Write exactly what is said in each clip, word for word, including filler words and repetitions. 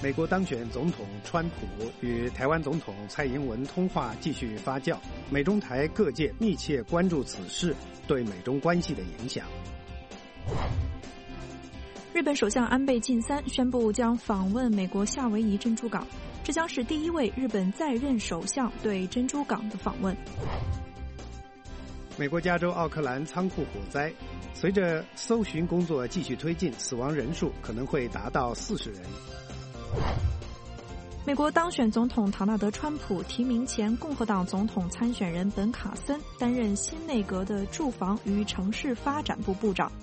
美国当选总统川普与台湾总统蔡英文通话继续发酵，美中台各界密切关注此事对美中关系的影响。 日本首相安倍晋三宣布将访问美国夏威夷珍珠港，这将是第一位日本在任首相对珍珠港的访问。 美国加州奥克兰仓库火灾，随着搜寻工作继续推进，死亡人数可能会达到四十人。 美国当选总统唐纳德·川普提名前共和党总统参选人本·卡森担任新内阁的住房与城市发展部部长。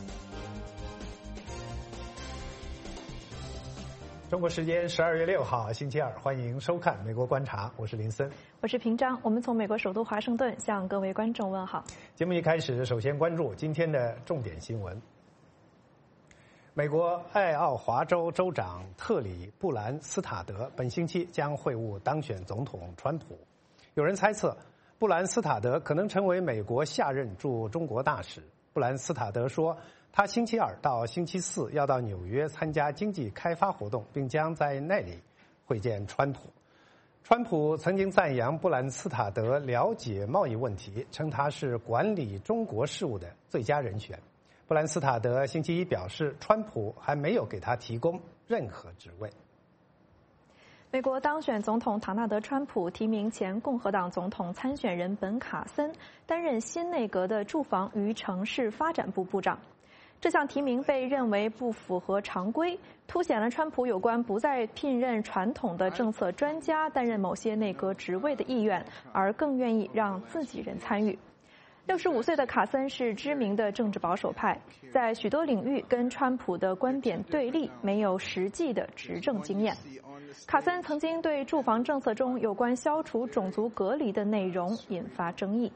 中国时间十二月六号星期二，欢迎收看《美国观察》，我是林森， 我是平章。我们从美国首都华盛顿向各位观众问好。 节目一开始，首先关注今天的重点新闻。美国爱奥华州州长特里·布兰斯塔德本星期将会晤当选总统川普。有人猜测，布兰斯塔德可能成为美国下任驻中国大使。布兰斯塔德说，他星期二到星期四要到纽约参加经济开发活动，并将在那里会见川普。川普曾经赞扬布兰斯塔德了解贸易问题，称他是管理中国事务的最佳人选。布兰斯塔德星期一表示，川普还没有给他提供任何职位。 美国当选总统唐纳德·川普提名前共和党总统参选人本·卡森担任新内阁的住房与城市发展部部长。这项提名被认为不符合常规，凸显了川普有关不再聘任传统的政策专家担任某些内阁职位的意愿，而更愿意让自己人参与。六十五岁的卡森是知名的政治保守派，在许多领域跟川普的观点对立，没有实际的执政经验。卡森曾经对住房政策中有关消除种族隔离的内容引发争议。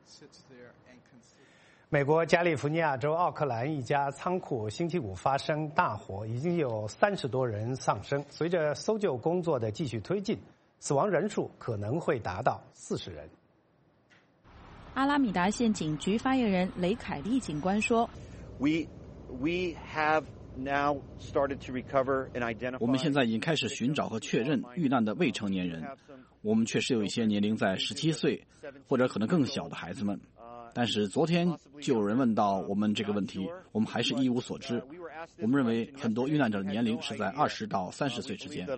美国加利福尼亚州奥克兰一家仓库星期五发生大火，已经有三十多人丧生。随着搜救工作的继续推进，死亡人数可能会达到四十人。 阿拉米达县警局发言人雷凯利警官说 ：“We we have now started to recover and identify。 我们现在已经开始寻找和确认遇难的未成年人。我们确实有一些年龄在十七岁或者可能更小的孩子们。但是昨天就有人问到我们这个问题，我们还是一无所知。我们认为很多遇难者的年龄是在二十到三十岁之间。”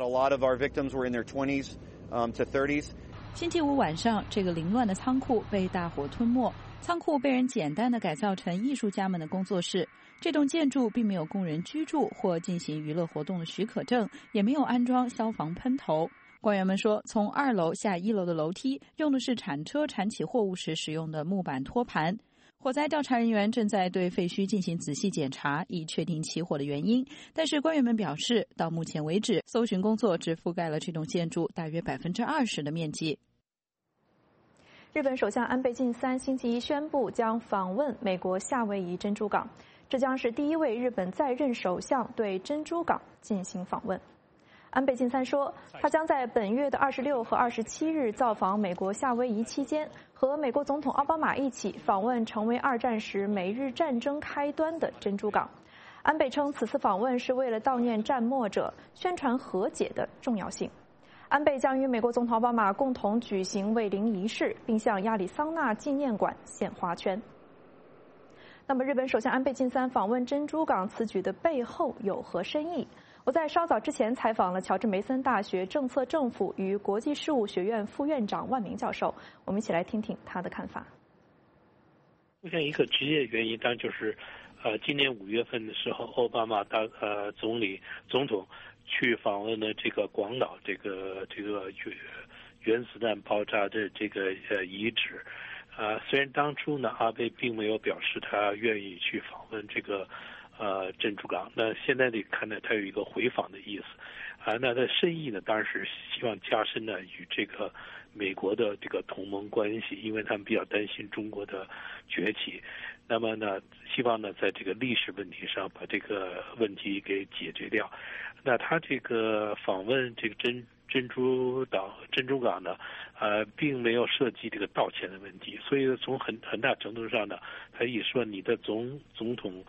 星期五晚上，这个凌乱的仓库被大火吞没。仓库被人简单的改造成艺术家们的工作室。这栋建筑并没有供人居住或进行娱乐活动的许可证，也没有安装消防喷头。官员们说，从二楼下一楼的楼梯用的是铲车铲起货物时使用的木板托盘。火灾调查人员正在对废墟进行仔细检查，以确定起火的原因。但是官员们表示，到目前为止，搜寻工作只覆盖了这栋建筑大约百分之二十的面积。 日本首相安倍晋三星期一宣布将访问美国夏威夷珍珠港，这将是第一位日本在任首相对珍珠港进行访问。安倍晋三说，他将在本月的二十六和二十七日造访美国夏威夷期间，和美国总统奥巴马一起访问成为二战时美日战争开端的珍珠港。安倍称，此次访问是为了悼念战没者，宣传和解的重要性。安倍将与美国总统奥巴马共同举行慰灵仪式，并向亚利桑那纪念馆献花圈。那么，日本首相安倍晋三访问珍珠港此举的背后有何深意？我在稍早之前采访了乔治梅森大学政策政府与国际事务学院副院长万明教授，我们一起来听听他的看法。 出现一个直接原因，当然就是，呃，今年五月份的时候，奥巴马大呃总理总统去访问了这个广岛这个这个原原子弹爆炸的这个呃遗址，啊、呃，虽然当初呢阿贝并没有表示他愿意去访问这个。呃，珍珠港，那现在得看呢，它有一个回访的意思，啊，那它的深意呢，当然是希望加深呢与这个美国的这个同盟关系，因为他们比较担心中国的崛起，那么呢，希望呢在这个历史问题上把这个问题给解决掉。那他这个访问这个珍珍珠岛、珍珠港呢，呃，并没有涉及这个道歉的问题，所以从很很大程度上呢，他一说你的总总统。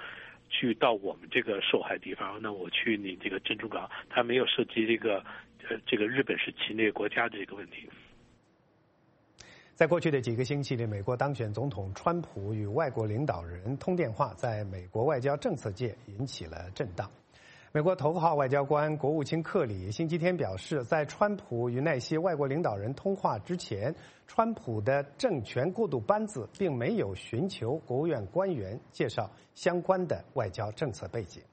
去到我们这个受害地方，那我去你这个珍珠港，它没有涉及这个呃这个日本是侵略国家的这个问题。 在过去的几个星期里，美国当选总统川普与外国领导人通电话，在美国外交政策界引起了震荡。美国头号外交官国务卿克里星期天表示，在川普与那些外国领导人通话之前，川普的政权过渡班子并没有寻求国务院官员介绍相关的外交政策背景。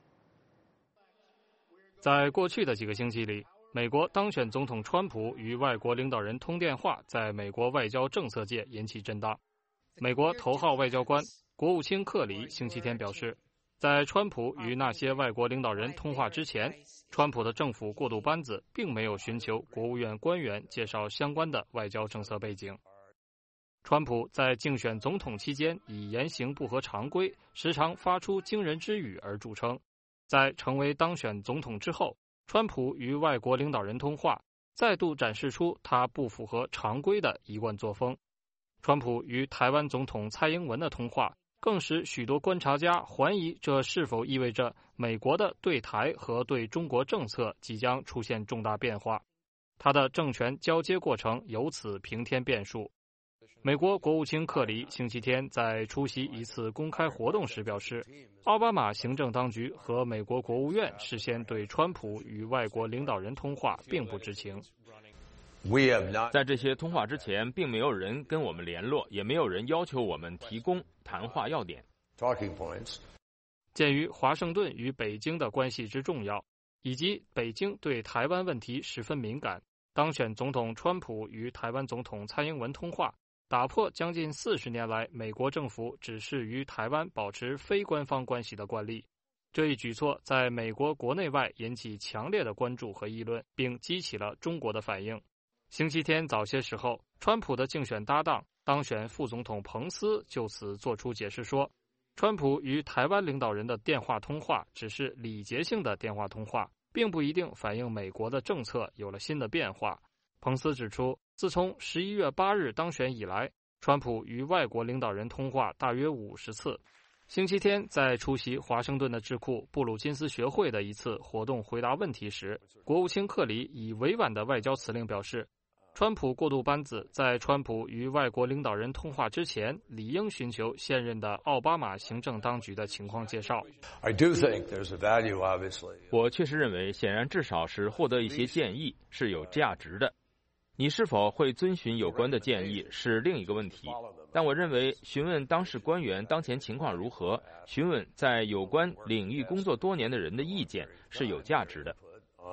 在过去的几个星期里，美国当选总统川普与外国领导人通电话，在美国外交政策界引起震荡。美国头号外交官国务卿克里星期天表示，在川普与那些外国领导人通话之前，川普的政府过渡班子并没有寻求国务院官员介绍相关的外交政策背景。川普在竞选总统期间以言行不合常规，时常发出惊人之语而著称。在成为当选总统之后，川普与外国领导人通话，再度展示出他不符合常规的一贯作风。川普与台湾总统蔡英文的通话，更使许多观察家怀疑这是否意味着美国的对台和对中国政策即将出现重大变化。他的政权交接过程由此平添变数。美国国务卿克里星期天在出席一次公开活动时表示，奥巴马行政当局和美国国务院事先对川普与外国领导人通话并不知情。 在这些通话之前，并没有人跟我们联络，也没有人要求我们提供谈话要点。 鉴于华盛顿与北京的关系之重要，以及北京对台湾问题十分敏感，当选总统川普与台湾总统蔡英文通话，打破将近四十年来美国政府只是与台湾保持非官方关系的惯例。这一举措在美国国内外引起强烈的关注和议论，并激起了中国的反应。星期天早些时候，川普的竞选搭档、当选副总统彭斯就此作出解释说，川普与台湾领导人的电话通话只是礼节性的电话通话，并不一定反映美国的政策有了新的变化。彭斯指出，自从十一月八日当选以来，川普与外国领导人通话大约五十次。星期天在出席华盛顿的智库布鲁金斯学会的一次活动回答问题时，国务卿克里以委婉的外交辞令表示，川普过渡班子在川普与外国领导人通话之前，理应寻求现任的奥巴马行政当局的情况介绍。 我确实认为，显然至少是获得一些建议是有价值的。你是否会遵循有关的建议是另一个问题，但我认为询问当事官员当前情况如何，询问在有关领域工作多年的人的意见是有价值的。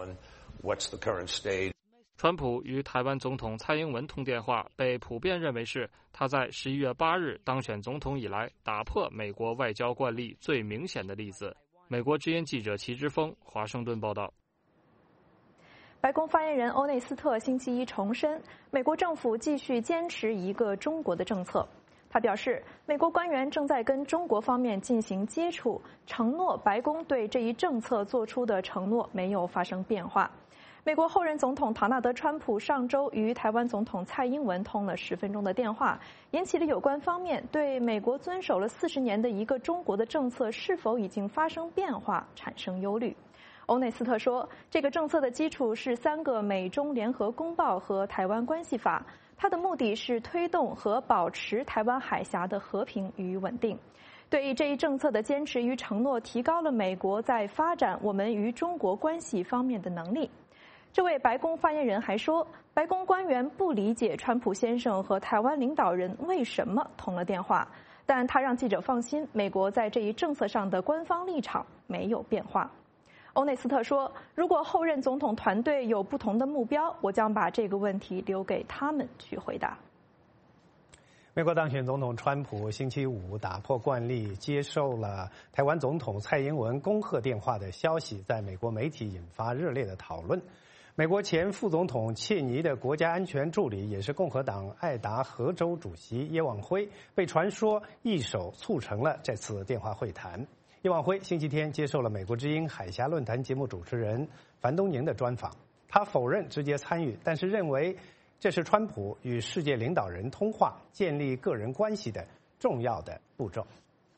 川普与台湾总统蔡英文通电话被普遍认为是他在十一月八日当选总统以来打破美国外交惯例最明显的例子。美国之音记者齐之锋，华盛顿报道。 白宫发言人欧内斯特星期一重申，美国政府继续坚持一个中国的政策。他表示，美国官员正在跟中国方面进行接触，承诺白宫对这一政策做出的承诺没有发生变化。美国后任总统唐纳德·川普上周与台湾总统蔡英文通了十分钟的电话，引起了有关方面对美国遵守了四十年的一个中国的政策是否已经发生变化产生忧虑。欧内斯特说，这个政策的基础是三个美中联合公报和台湾关系法，它的目的是推动和保持台湾海峡的和平与稳定。对于这一政策的坚持与承诺，提高了美国在发展我们与中国关系方面的能力。这位白宫发言人还说，白宫官员不理解川普先生和台湾领导人为什么通了电话，但他让记者放心，美国在这一政策上的官方立场没有变化。欧内斯特说，如果后任总统团队有不同的目标，我将把这个问题留给他们去回答。 美国当选总统川普星期五打破惯例，接受了台湾总统蔡英文恭贺电话的消息，在美国媒体引发热烈的讨论。美国前副总统切尼的国家安全助理，也是共和党爱达荷州主席叶望辉，被传说一手促成了这次电话会谈。叶望辉星期天接受了美国之音海峡论坛节目主持人樊东宁的专访，他否认直接参与，但是认为这是川普与世界领导人通话、建立个人关系的重要的步骤。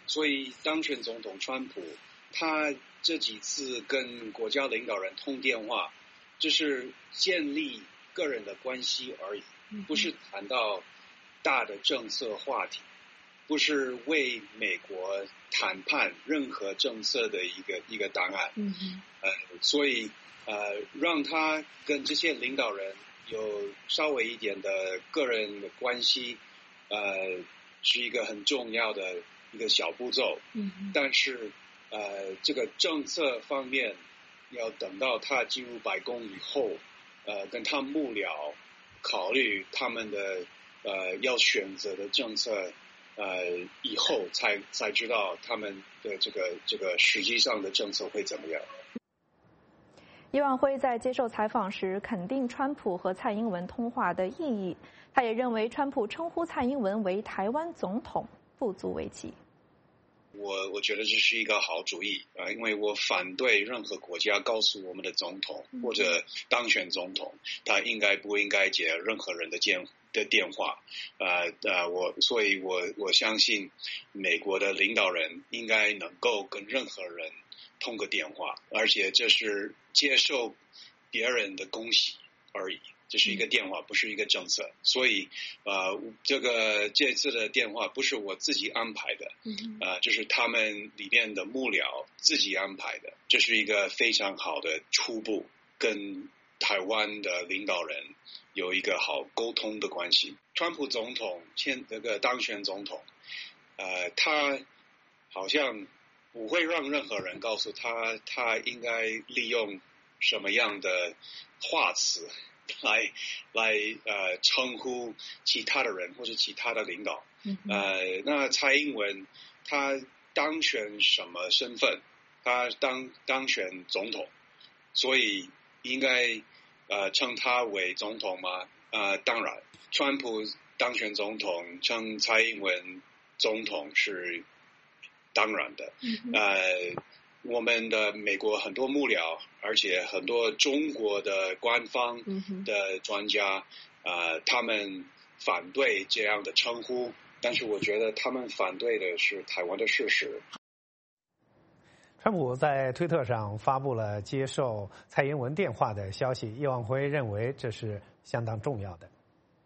所以当选总统川普他这几次跟国家领导人通电话，就是建立个人的关系而已，不是谈到大的政策话题，不是为美国谈判任何政策的一个一个答案。 嗯嗯。 呃，所以呃，让他跟这些领导人有稍微一点的个人的关系，呃，是一个很重要的一个小步骤。 嗯嗯。 但是呃，这个政策方面要等到他进入白宫以后，呃，跟他幕僚考虑他们的呃要选择的政策。呃，以后才才知道他们的这个这个实际上的政策会怎么样。 叶万辉在接受采访时肯定川普和蔡英文通话的意义，他也认为川普称呼蔡英文为台湾总统不足为奇。 我我觉得这是一个好主意啊、呃，因为我反对任何国家告诉我们的总统或者当选总统，他应该不应该接任何人的电的电话，呃呃，我所以我我相信美国的领导人应该能够跟任何人通个电话，而且这是接受别人的恭喜而已。这是一个电话，不是一个政策，所以呃，这个这次的电话不是我自己安排的，呃，这是他们里面的幕僚自己安排的，这是一个非常好的初步，跟台湾的领导人有一个好沟通的关系。川普总统现这个当选总统，呃，他好像不会让任何人告诉他，他应该利用什么样的话词。来来呃称呼其他的人或者其他的领导，呃，那蔡英文他当选什么身份？他当当选总统，所以应该呃称他为总统吗？呃，当然，川普当选总统称蔡英文总统是当然的，呃。我们的美国很多幕僚，而且很多中国的官方的专家，呃，他们反对这样的称呼，但是我觉得他们反对的是台湾的事实。 川普在推特上发布了接受蔡英文电话的消息，叶万辉认为这是相当重要的。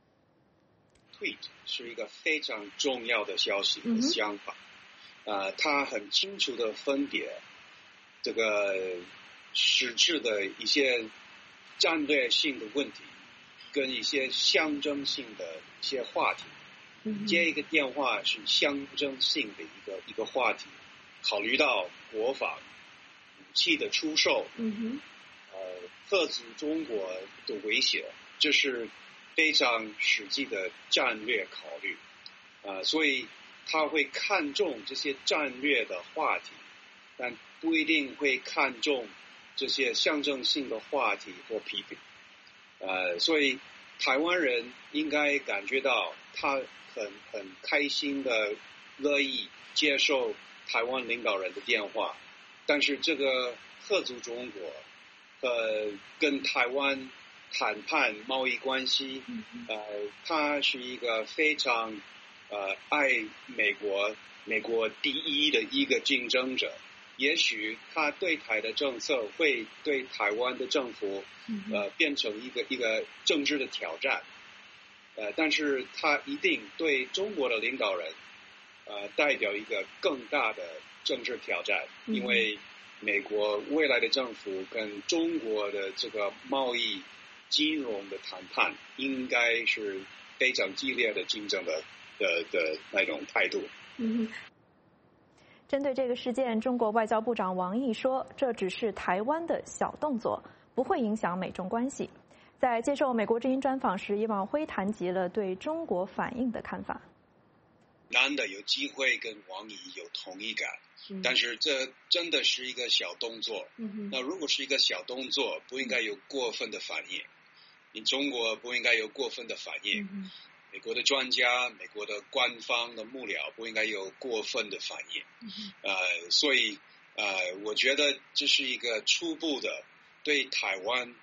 Tweet 是一个非常重要的消息和想法，呃，他很清楚的分别。这个实质的一些战略性的问题，跟一些象征性的一些话题，嗯、接一个电话是象征性的一个一个话题，考虑到国防、武器的出售， 嗯哼， 呃，遏阻中国的威胁，这是非常实际的战略考虑，啊、呃，所以他会看重这些战略的话题，但不一定会看重这些象征性的话题或批评，呃，所以台湾人应该感觉到他很很开心的乐意接受台湾领导人的电话，但是这个遏阻中国，呃，跟台湾谈判贸易关系，呃，他是一个非常呃爱美国、美国第一的一个竞争者。也许他对台的政策会对台湾的政府，呃，变成一个一个政治的挑战，呃，但是他一定对中国的领导人，呃，代表一个更大的政治挑战，因为美国未来的政府跟中国的这个贸易、金融的谈判，应该是非常激烈的竞争的的的那种态度。 嗯。针对这个事件，中国外交部长王毅说，这只是台湾的小动作，不会影响美中关系。在接受美国之音专访时，叶万辉谈及了对中国反应的看法。 难得有机会跟王毅有同意感，嗯、但是这真的是一个小动作。嗯、那如果是一个小动作，不应该有过分的反应。你中国不应该有过分的反应。嗯美国的专家、美国的官方的幕僚不应该有过分的反应，呃，所以呃，我觉得这是一个初步的对台湾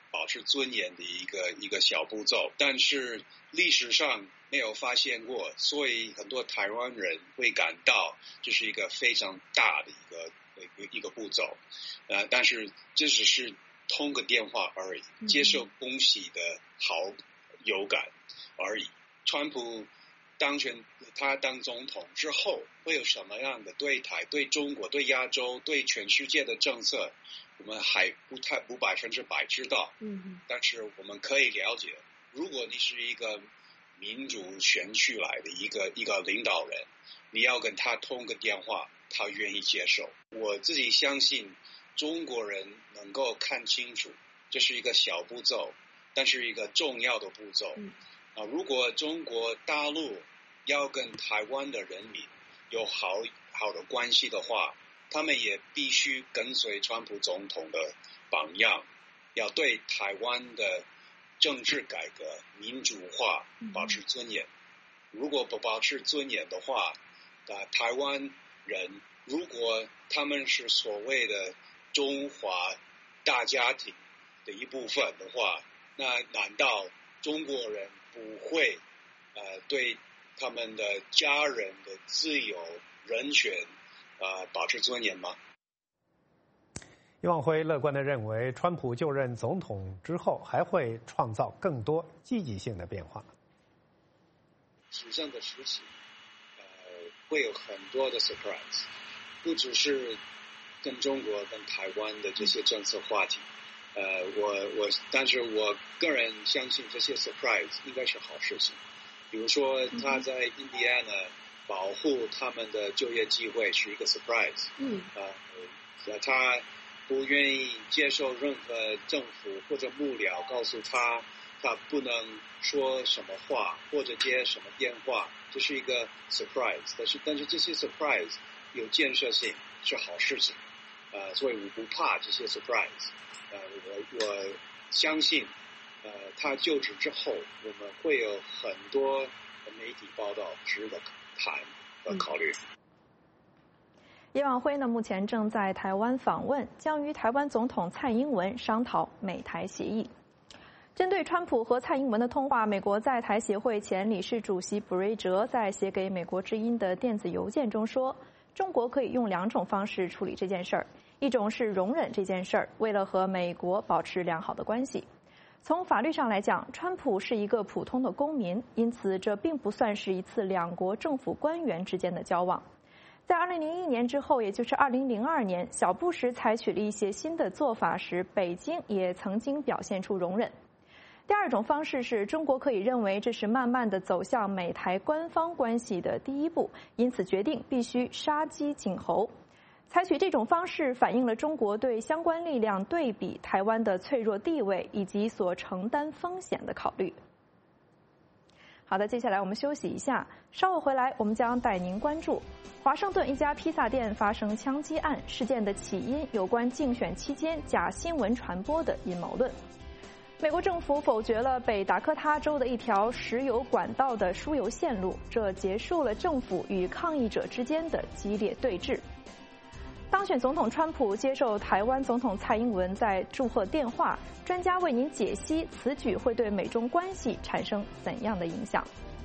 保持尊严的一个一个小步骤，但是历史上没有发现过，所以很多台湾人会感到这是一个非常大的一个一个一个步骤，呃，但是这只是通个电话而已，接受恭喜的好有感而已。川普当选，他当总统之后会有什么样的对台、对中国、对亚洲、对全世界的政策，我们还不太不百分之百知道。嗯，但是我们可以了解，如果你是一个民主选举来的一个一个领导人，你要跟他通个电话，他愿意接受。我自己相信中国人能够看清楚，这是一个小步骤，但是一个重要的步骤。嗯，啊，如果中国大陆要跟台湾的人民有好好的关系的话，他们也必须跟随川普总统的榜样，要对台湾的政治改革、民主化保持尊严。如果不保持尊严的话，呃，台湾人如果他们是所谓的中华大家庭的一部分的话，那难道中国人不会呃对他们的家人的自由、人权呃保持尊严吗？ 叶望辉乐观地认为，川普就任总统之后还会创造更多积极性的变化。 紧张的时期，呃，会有很多的 surprise， 不只是跟中国、跟台湾的这些政策话题。呃，我我，但是我个人相信这些 surprise 应该是好事情。比如说，他在印第安纳保护他们的就业机会是一个 surprise。嗯。呃，他不愿意接受任何政府或者幕僚告诉他，他不能说什么话或者接什么电话，这是一个 surprise。但是，但是这些 surprise 有建设性，是好事情。呃，所以我不怕这些 surprise。呃，我我相信，呃，他就职之后，我们会有很多媒体报道值得谈和考虑。 叶望辉呢，目前正在台湾访问，将与台湾总统蔡英文商讨美台协议。针对川普和蔡英文的通话，美国在台协会前理事主席卜瑞哲在写给美国之音的电子邮件中说，中国可以用两种方式处理这件事儿。一种是容忍这件事儿，为了和美国保持良好的关系。从法律上来讲，川普是一个普通的公民，因此这并不算是一次两国政府官员之间的交往。在二零零一年之后，也就是二零零二年，小布什采取了一些新的做法时，北京也曾经表现出容忍。第二种方式是中国可以认为这是慢慢的走向美台官方关系的第一步，因此决定必须杀鸡儆猴。采取这种方式反映了中国对相关力量对比台湾的脆弱地位以及所承担风险的考虑。好的，接下来我们休息一下，稍后回来我们将带您关注华盛顿一家披萨店发生枪击案事件的起因，有关竞选期间假新闻传播的阴谋论。美国政府否决了北达科他州的一条石油管道的输油线路，这结束了政府与抗议者之间的激烈对峙。当选总统川普接受台湾总统蔡英文在祝贺电话，专家为您解析此举会对美中关系产生怎样的影响。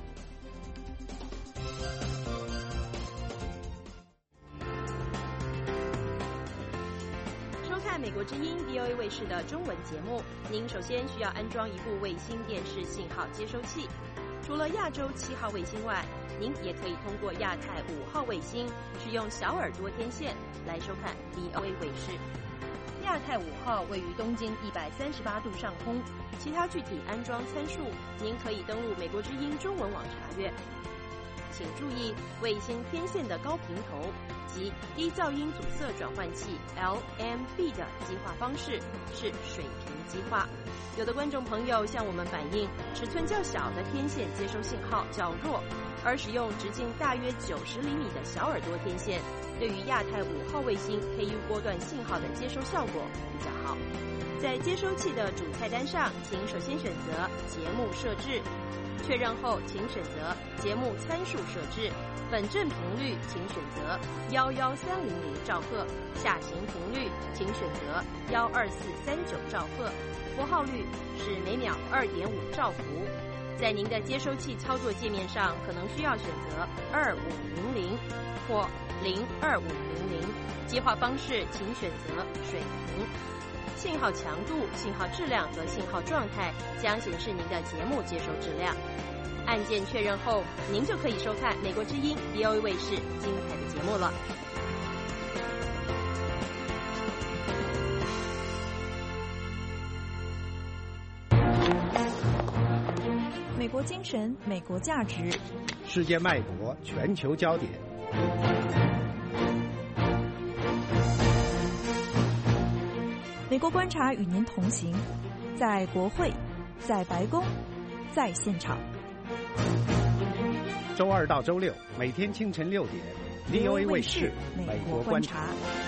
收看美国之音 V O A 卫视的中文节目，您首先需要安装一部卫星电视信号接收器。除了亚洲七号卫星外，您也可以通过亚太五号卫星使用小耳朵天线来收看 V O A 卫视。亚太五号位于东经一百三十八度上空，其他具体安装参数您可以登录美国之音中文网查阅。请注意，卫星天线的高频头及低噪音阻塞转换器 L M B 的基化方式是水平基化。有的观众朋友向我们反映，尺寸较小的天线接收信号较弱，而使用直径大约九十厘米的小耳朵天线，对于亚太五号卫星 K U 波段信号的接收效果比较好。 在接收器的主菜单上，请首先选择节目设置，确认后请选择节目参数设置，本振频率请选择一一三零零兆赫，下行频率请选择一二四三九兆赫，拨号率是每秒二点五兆伏。在您的接收器操作界面上，可能需要选择二五零零或零二五零零，接话方式请选择水平。信号强度、信号质量和信号状态将显示您的节目接收质量。按键确认后，您就可以收看美国之音 V O A 卫视精彩的节目了。 美国精神，美国价值， 世界脉搏，全球焦点。 美国观察与您同行，在国会，在白宫，在现场。 周二到周六，每天清晨六点 ，V O A 卫视美国观察。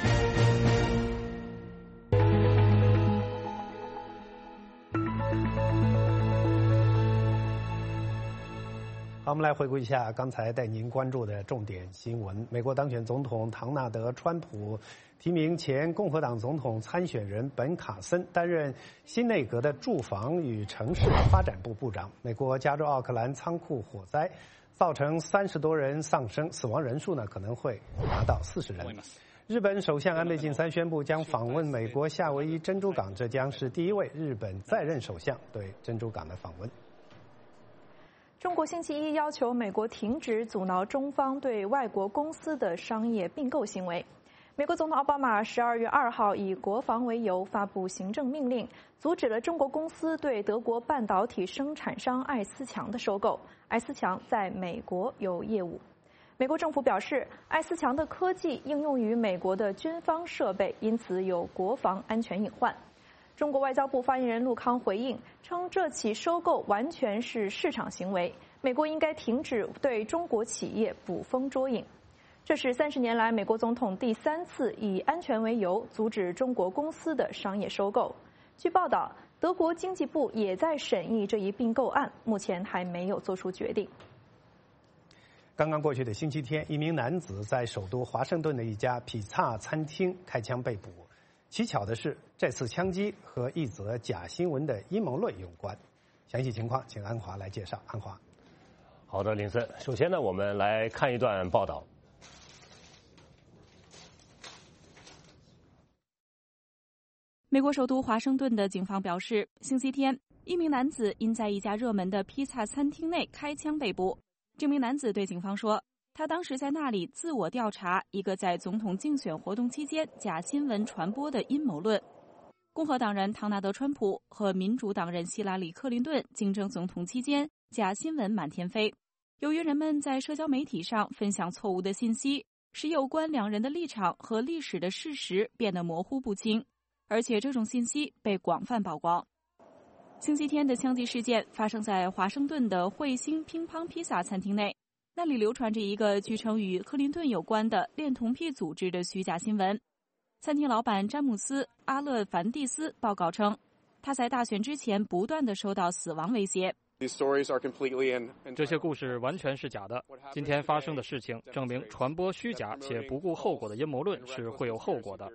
好，我们来回顾一下刚才带您关注的重点新闻。美国当选总统唐纳德·川普提名前共和党总统参选人本·卡森担任新内阁的住房与城市发展部部长。美国加州奥克兰仓库火灾造成三十多人丧生，死亡人数呢可能会达到四十人。日本首相安倍晋三宣布将访问美国夏威夷珍珠港，这将是第一位日本在任首相对珍珠港的访问。 中国星期一要求美国停止阻挠中方对外国公司的商业并购行为。美国总统奥巴马十二月二号以国防为由发布行政命令，阻止了中国公司对德国半导体生产商艾思强的收购。艾思强在美国有业务。美国政府表示，艾思强的科技应用于美国的军方设备，因此有国防安全隐患。中国外交部发言人陆康回应称，这起收购完全是市场行为，美国应该停止对中国企业捕风捉影。这是三十年来美国总统第三次以安全为由阻止中国公司的商业收购。据报道，德国经济部也在审议这一并购案，目前还没有做出决定。 刚刚过去的星期天，一名男子在首都华盛顿的一家披萨餐厅开枪被捕。蹊跷的是，这次枪击和一则假新闻的阴谋论有关。详细情况，请安华来介绍。安华， 好的，林森。首先呢，我们来看一段报道。 美国首都华盛顿的警方表示，星期天，一名男子因在一家热门的披萨餐厅内开枪被捕。这名男子对警方说，他当时在那里自我调查一个在总统竞选活动期间假新闻传播的阴谋论。共和党人唐纳德·川普和民主党人希拉里·克林顿竞争总统期间，假新闻满天飞。由于人们在社交媒体上分享错误的信息，使有关两人的立场和历史的事实变得模糊不清，而且这种信息被广泛曝光。星期天的枪击事件发生在华盛顿的彗星乒乓披萨餐厅内，那里流传着一个据称与克林顿有关的恋童癖组织的虚假新闻。餐厅老板詹姆斯·阿勒凡蒂斯报告称，他在大选之前不断地收到死亡威胁。 这些故事完全是假的。今天发生的事情证明，传播虚假且不顾后果的阴谋论是会有后果的。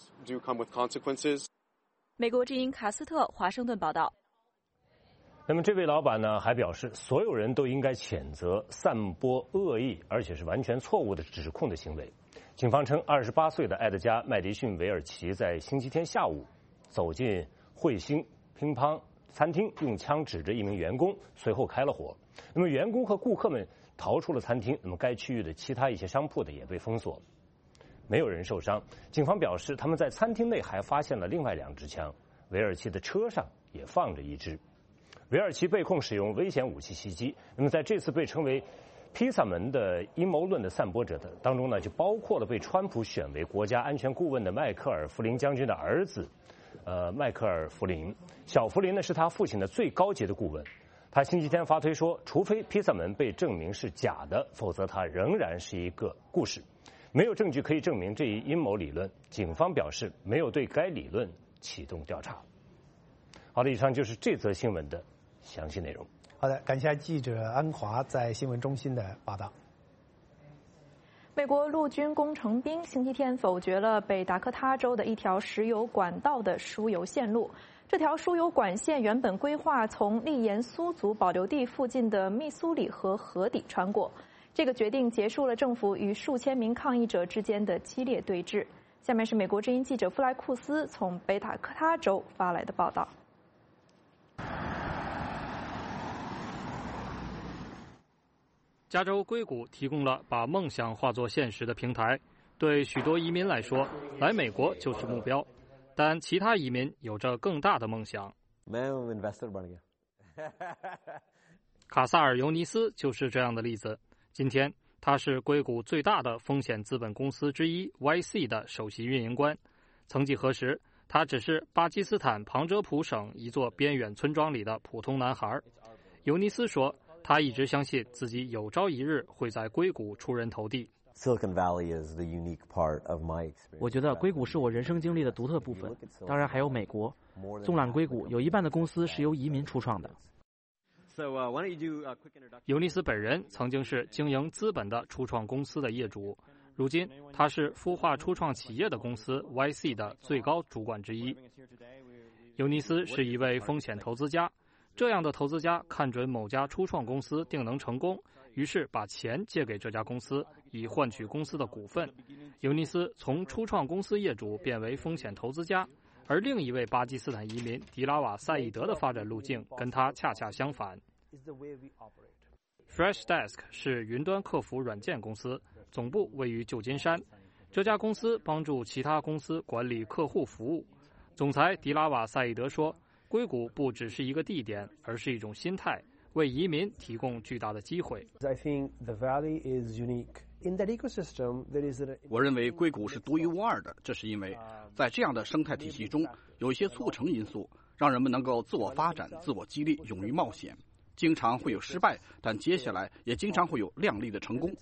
美国之音卡斯特华盛顿报道。 那么这位老板呢，还表示，所有人都应该谴责散播恶意而且是完全错误的指控的行为。警方称，二十八岁的埃德加·麦迪逊·韦尔奇在星期天下午走进彗星乒乓餐厅，用枪指着一名员工，随后开了火。那么员工和顾客们逃出了餐厅，那么该区域的其他一些商铺的也被封锁，没有人受伤。警方表示，他们在餐厅内还发现了另外两支枪，韦尔奇的车上也放着一支。韦尔奇被控使用危险武器袭击。那么在这次被称为披萨门的阴谋论的散播者的当中呢，就包括了被川普选为国家安全顾问的迈克尔·弗林将军的儿子，呃，迈克尔·弗林。小弗林呢是他父亲的最高级的顾问。他星期天发推说，除非披萨门被证明是假的，否则它仍然是一个故事。没有证据可以证明这一阴谋理论。警方表示没有对该理论启动调查。 好的，以上就是这则新闻的详细内容。 好的，感谢记者安华在新闻中心的报道。 美国陆军工程兵星期天否决了北达科他州的一条石油管道的输油线路。这条输油管线原本规划从利盐苏族保留地附近的密苏里河河底穿过。这个决定结束了政府与数千名抗议者之间的激烈对峙。下面是美国之音记者弗莱库斯从北达科他州发来的报道。 加州硅谷提供了把梦想化作现实的平台，对许多移民来说，来美国就是目标。但其他移民有着更大的梦想。卡萨尔·尤尼斯就是这样的例子。今天，他是硅谷最大的风险资本公司之一 Y C 的首席运营官。曾几何时，他只是巴基斯坦旁遮普省一座边远村庄里的普通男孩。尤尼斯说，他一直相信自己有朝一日会在硅谷出人头地。 Silicon Valley is the unique part of my experience. 我觉得硅谷是我人生经历的独特部分，当然还有美国。纵览硅谷，有一半的公司是由移民初创的。 尤尼斯本人曾经是经营资本的初创公司的业主，如今他是孵化初创企业的公司 Y C 的最高主管之一。尤尼斯是一位风险投资家，这样的投资家看准某家初创公司定能成功，于是把钱借给这家公司，以换取公司的股份。尤尼斯从初创公司业主变为风险投资家，而另一位巴基斯坦移民迪拉瓦赛义德的发展路径跟他恰恰相反。FreshDesk 是云端客服软件公司，总部位于旧金山。这家公司帮助其他公司管理客户服务。总裁迪拉瓦赛义德说，硅谷不只是一个地点，而是一种心态，为移民提供巨大的机会。 我认为硅谷是独一无二的，这是因为在这样的生态体系中，有一些促成因素，让人们能够自我发展、自我激励、勇于冒险。经常会有失败，但接下来也经常会有亮丽的成功。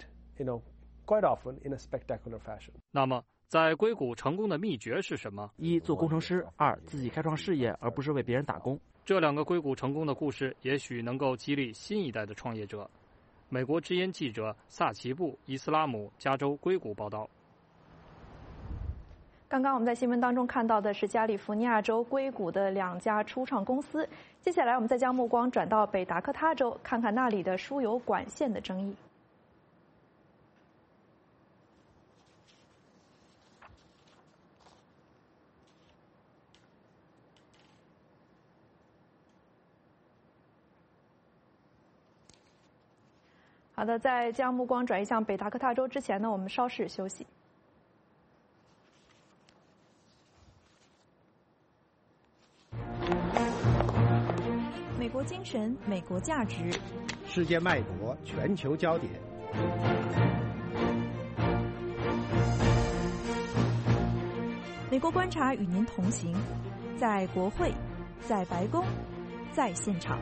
那么，在硅谷成功的秘诀是什么？ 一、做工程师；二、自己开创事业，而不是为别人打工。 这两个硅谷成功的故事，也许能够激励新一代的创业者。美国之音记者萨奇布，伊斯拉姆加州硅谷报道。 刚刚我们在新闻当中看到的是加利福尼亚州硅谷的两家初创公司。接下来，我们再将目光转到北达科他州，看看那里的输油管线的争议。好的，在将目光转移向北达科他州之前呢，我们稍事休息。美国精神，美国价值， 世界脉搏，全球焦点。 美国观察与您同行，在国会，在白宫，在现场。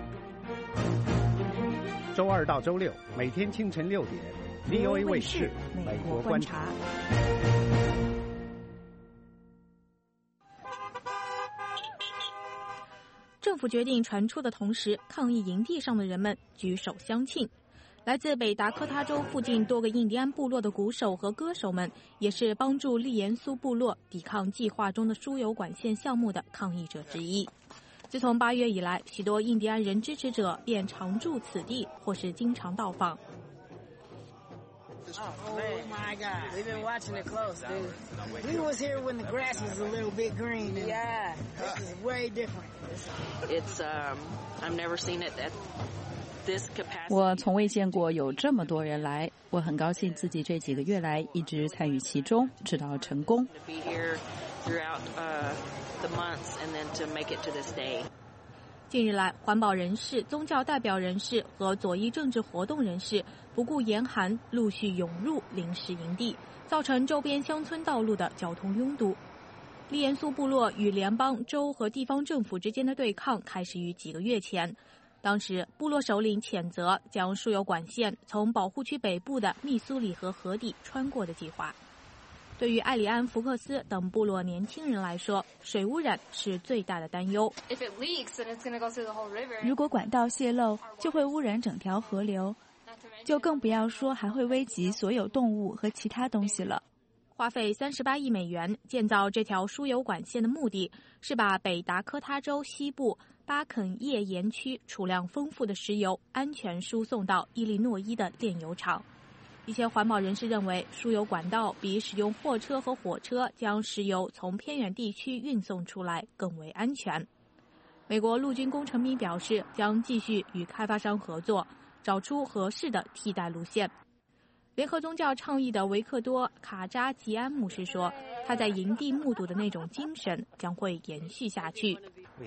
周二到周六，每天清晨六点 ，V O A 卫视《美国观察》。 政府决定传出的同时，抗议营地上的人们举手相庆。来自北达科他州附近多个印第安部落的鼓手和歌手们，也是帮助利盐苏部落抵抗计划中的输油管线项目的抗议者之一。自从八月以来，许多印第安人支持者便常驻此地，或是经常到访。 Oh my God! We've been watching it close, dude. We was here when the grass was a little bit green. Yeah, this is way different. It's um, I've never seen it at this capacity. 我从未见过有这么多人来，我很高兴自己这几个月来一直参与其中，直到成功。 To be here throughout uh, the months and then to make it to this day. 近日来，环保人士、宗教代表人士和左翼政治活动人士不顾严寒，陆续涌入临时营地，造成周边乡村道路的交通拥堵。利盐苏部落与联邦、州和地方政府之间的对抗开始于几个月前。当时，部落首领谴责将输油管线从保护区北部的密苏里河河底穿过的计划。 对于艾里安、福克斯等部落年轻人来说，水污染是最大的担忧。 如果管道泄漏，就会污染整条河流，就更不要说还会危及所有动物和其他东西了。 花费三十八亿美元建造这条输油管线的目的是把北达科他州西部巴肯叶盐区储量丰富的石油安全输送到伊利诺伊的炼油厂。一些环保人士认为，输油管道比使用货车和火车将石油从偏远地区运送出来更为安全。美国陆军工程兵表示，将继续与开发商合作，找出合适的替代路线。联合宗教倡议的维克多·卡扎吉安牧师说，他在营地目睹的那种精神将会延续下去。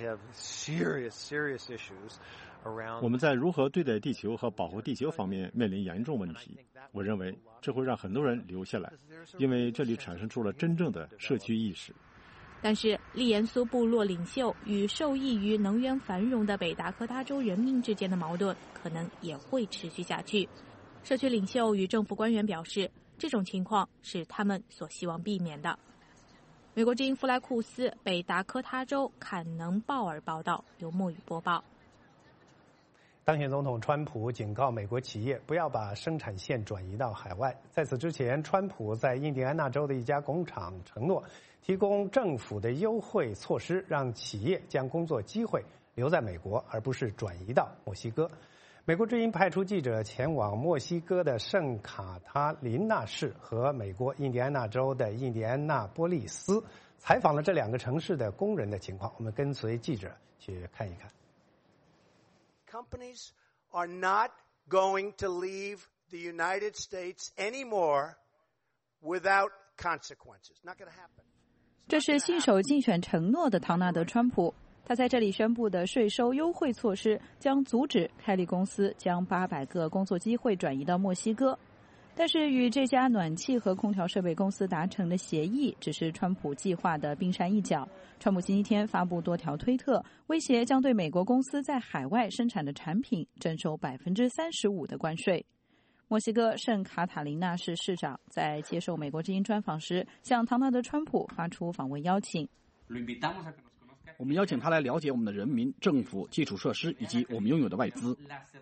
我们在如何对待地球和保护地球方面面临严重问题。我认为这会让很多人留下来，因为这里产生出了真正的社区意识。 但是，利延苏部落领袖与受益于能源繁荣的北达科他州人民之间的矛盾可能也会持续下去。社区领袖与政府官员表示，这种情况是他们所希望避免的。美国之音弗莱库斯北达科他州坎能鲍尔报道，由莫宇播报。 当选总统川普警告美国企业不要把生产线转移到海外。在此之前，川普在印第安纳州的一家工厂承诺提供政府的优惠措施，让企业将工作机会留在美国，而不是转移到墨西哥。美国之音派出记者前往墨西哥的圣卡塔琳娜市和美国印第安纳州的印第安纳波利斯，采访了这两个城市的工人的情况。我们跟随记者去看一看。 Companies are not going to leave the United States anymore without consequences. Not going to happen. 这是信守竞选承诺的唐纳德·川普。他在这里宣布的税收优惠措施将阻止开利公司将八百个工作机会转移到墨西哥。但是与这家暖气和空调设备公司达成的协议只是川普计划的冰山一角。川普星期天发布多条推特，威胁将对美国公司在海外生产的产品征收百分之三十五的关税。墨西哥圣卡塔琳娜市市长在接受美国之音专访时，向唐纳德·川普发出访问邀请。 我们邀请他来了解我们的人民、政府、基础设施以及我们拥有的外资。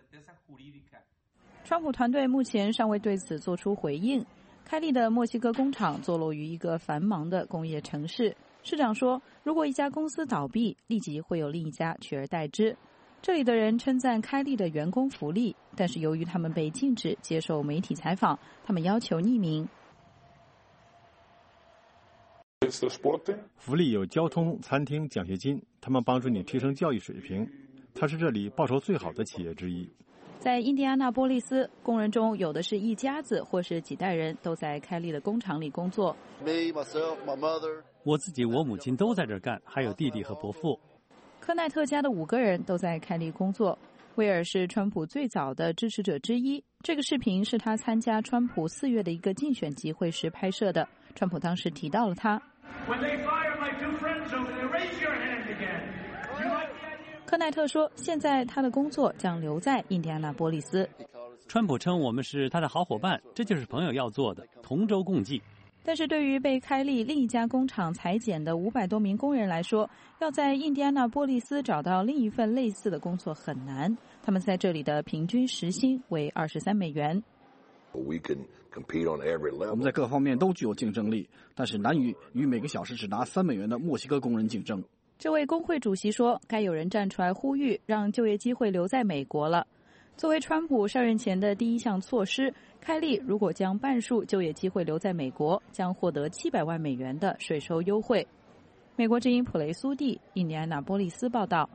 川普团队目前尚未对此做出回应。开利的墨西哥工厂坐落于一个繁忙的工业城市。市长说，如果一家公司倒闭，立即会有另一家取而代之。这里的人称赞开利的员工福利，但是由于他们被禁止接受媒体采访，他们要求匿名。 福利有交通、餐厅、奖学金，他们帮助你提升教育水平。它是这里报酬最好的企业之一。 在印第安纳波利斯，工人中有的是一家子或是几代人都在开利的工厂里工作。 我自己、我母亲都在这儿干，还有弟弟和伯父。 科奈特家的五个人都在开利工作。威尔是川普最早的支持者之一。这个视频是他参加川普四月的一个竞选集会时拍摄的。川普当时提到了他。科奈特说，现在他的工作将留在印第安纳波利斯。 川普称我们是他的好伙伴，这就是朋友要做的，同舟共济。 但是对于被开利另一家工厂裁减的五百多名工人来说，要在印第安纳波利斯找到另一份类似的工作很难。他们在这里的平均时薪为二十三美元。 我们在各方面都具有竞争力，但是难以与每个小时只拿三美元的墨西哥工人竞争。 这位工会主席说，该有人站出来呼吁让就业机会留在美国了。作为川普上任前的第一项措施，开利如果将半数就业机会留在美国，将获得七百万美元的税收优惠。美国之音普雷苏蒂，印第安纳波利斯报道。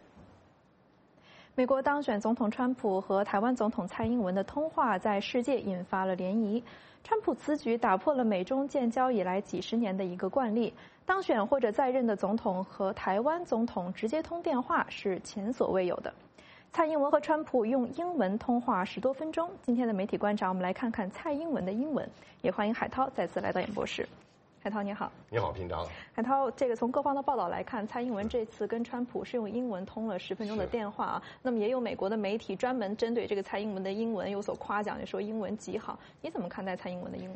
美国当选总统川普和台湾总统蔡英文的通话在世界引发了涟漪。川普此举打破了美中建交以来几十年的一个惯例，当选或者在任的总统和台湾总统直接通电话是前所未有的。蔡英文和川普用英文通话十多分钟。今天的媒体观察，我们来看看蔡英文的英文。也欢迎海涛再次来到演播室。海涛你好。 你好，平常。 海涛，这个从各方的报道来看，蔡英文这次跟川普是用英文通了十分钟的电话啊。那么也有美国的媒体专门针对这个蔡英文的英文有所夸奖，就说英文极好。你怎么看待蔡英文的英文？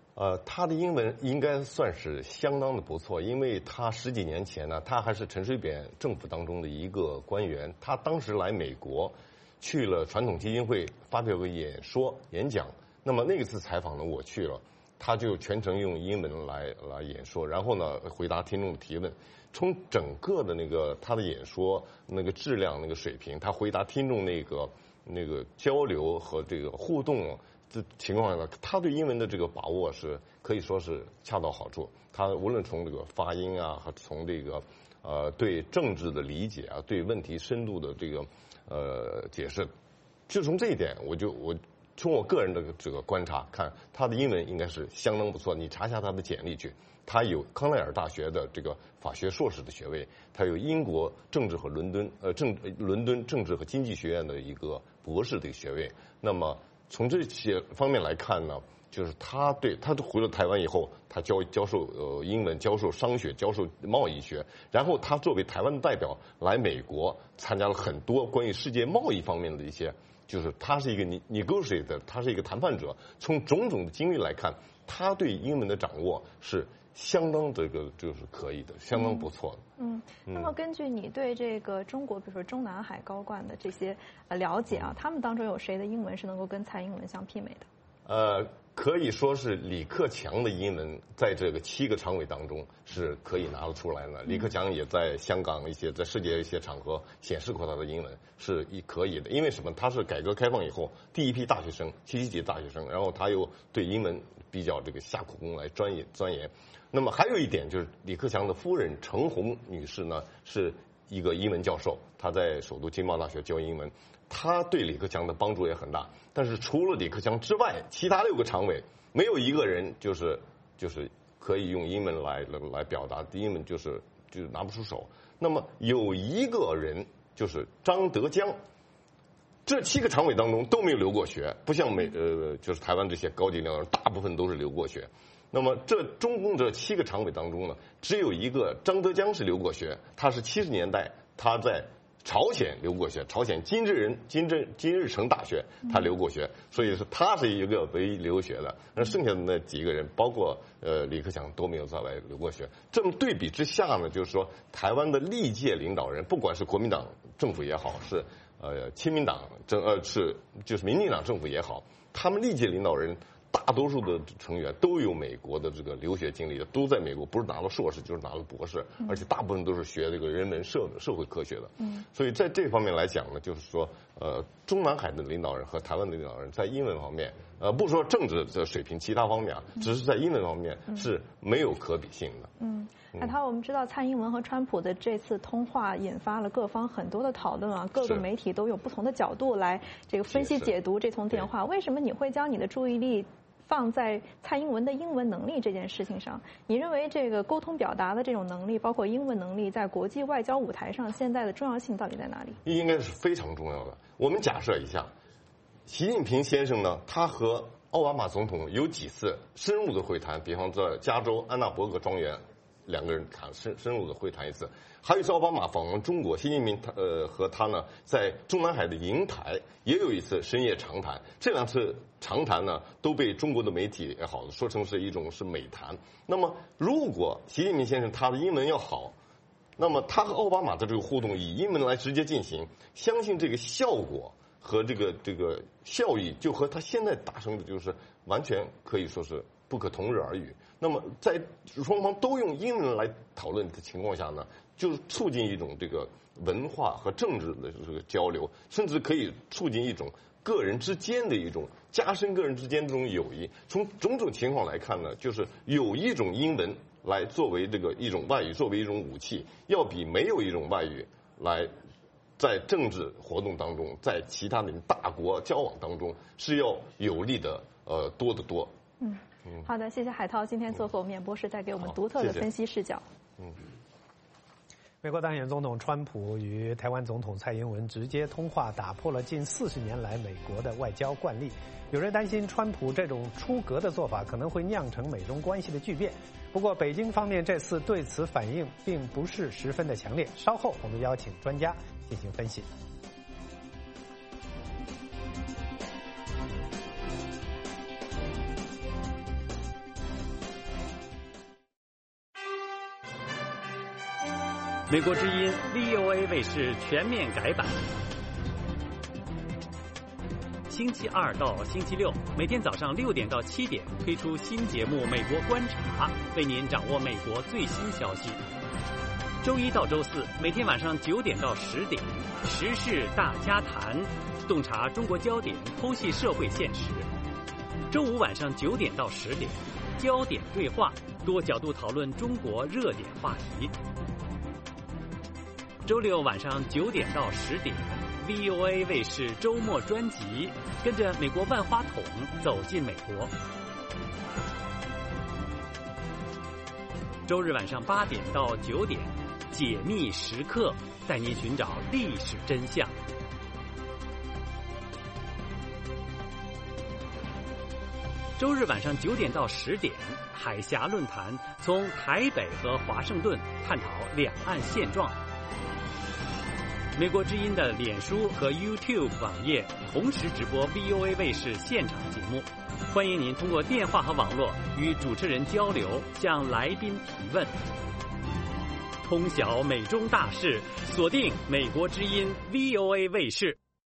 呃，他的英文应该算是相当的不错，因为他十几年前呢，他还是陈水扁政府当中的一个官员，他当时来美国，去了传统基金会发表个演说演讲。那么那次采访呢，我去了，他就全程用英文来来演说，然后呢回答听众的提问。从整个的那个他的演说那个质量那个水平，他回答听众那个那个交流和这个互动这情况下，他对英文的这个把握是可以说是恰到好处。他无论从这个发音啊，和从这个呃对政治的理解啊，对问题深度的这个呃解释，就从这一点，我就我从我个人的这个观察看，他的英文应该是相当不错。你查一下他的简历去，他有康奈尔大学的这个法学硕士的学位，他有英国政治和伦敦呃政伦敦政治和经济学院的一个博士的学位。那么从这些方面来看呢，就是他对他回了台湾以后，他教教授呃英文，教授商学，教授贸易学，然后他作为台湾的代表来美国，参加了很多关于世界贸易方面的一些，就是他是一个 negotiator， 他是一个谈判者。从种种的经历来看，他对英文的掌握是相当这个就是可以的，相当不错的。 嗯，那么根据你对这个中国，比如说中南海高官的这些呃了解啊，他们当中有谁的英文是能够跟蔡英文相媲美的？ 呃，可以说是李克强的英文在这个七个常委当中是可以拿得出来的。李克强也在香港一些在世界一些场合显示过他的英文是一可以的。因为什么？他是改革开放以后第一批大学生，七七级大学生，然后他又对英文比较这个下苦功来专业钻研。那么还有一点就是李克强的夫人程红女士呢，是一个英文教授，她在首都经贸大学教英文，她对李克强的帮助也很大。但是除了李克强之外，其他六个常委没有一个人就是就是可以用英文来来表达，英文就是就是拿不出手。那么有一个人就是张德江，这七个常委当中都没有留过学，不像美呃就是台湾这些高级领导人，大部分都是留过学。那么这中共这七个常委当中呢，只有一个张德江是留过学，他是七十年代他在朝鲜留过学，朝鲜金日人金日金日成大学他留过学，所以是他是一个唯一留学的。那剩下的那几个人，包括呃李克强都没有在外留过学。这么对比之下呢，就是说台湾的历届领导人，不管是国民党政府也好，是呃亲民党政呃是就是民进党政府也好，他们历届领导人大多数的成员都有美国的这个留学经历的，都在美国，不是拿了硕士就是拿了博士，而且大部分都是学这个人文社社会科学的。嗯，所以在这方面来讲呢，就是说，呃，中南海的领导人和台湾的领导人在英文方面，呃，不说政治的水平，其他方面啊，只是在英文方面是没有可比性的。 嗯。海涛，我们知道蔡英文和川普的这次通话引发了各方很多的讨论啊，各个媒体都有不同的角度来这个分析解读这通电话。为什么你会将你的注意力放在蔡英文的英文能力这件事情上？你认为这个沟通表达的这种能力，包括英文能力，在国际外交舞台上现在的重要性到底在哪里？ 应该是非常重要的。我们假设一下，习近平先生呢，他和奥巴马总统有几次深入的会谈，比方在加州安娜伯格庄园。两个人谈深深入的会谈一次，还有一次奥巴马访问中国，习近平他呃和他呢在中南海的瀛台也有一次深夜长谈。这两次长谈呢都被中国的媒体也好说成是一种是美谈。那么如果习近平先生他的英文要好，那么他和奥巴马的这个互动以英文来直接进行，相信这个效果和这个这个效益就和他现在达成的就是完全可以说是不可同日而语。那么在双方都用英文来讨论的情况下呢，就是促进一种这个文化和政治的这个交流，甚至可以促进一种个人之间的一种加深个人之间这种友谊。从种种情况来看呢，就是有一种英文来作为这个一种外语，作为一种武器，要比没有一种外语来在政治活动当中，在其他的大国交往当中是要有利的呃多得多。 嗯。好的，谢谢海涛今天做客我们演播室，带给我们独特的分析视角。 嗯， 美国当选总统川普与台湾总统蔡英文直接通话，打破了近四十年来美国的外交惯例。有人担心川普这种出格的做法可能会酿成美中关系的巨变。不过，北京方面这次对此反应并不是十分的强烈。稍后我们邀请专家进行分析。 美国之音 V O A 卫视全面改版，星期二到星期六每天早上六点到七点推出新节目《美国观察》，为您掌握美国最新消息。周一到周四每天晚上九点到十点，时事大家谈，洞察中国焦点，剖析社会现实。周五晚上九点到十点，焦点对话，多角度讨论中国热点话题。周六晚上九点到十点 ，V O A 卫视周末专辑，跟着美国万花筒走进美国。周日晚上八点到九点，解密时刻，带您寻找历史真相。周日晚上九点到十点，海峡论坛从台北和华盛顿探讨两岸现状。美国之音的脸书和 YouTube 网页同时直播 V O A 卫视现场节目，欢迎您通过电话和网络与主持人交流，向来宾提问。通晓美中大事，锁定美国之音 V O A 卫视。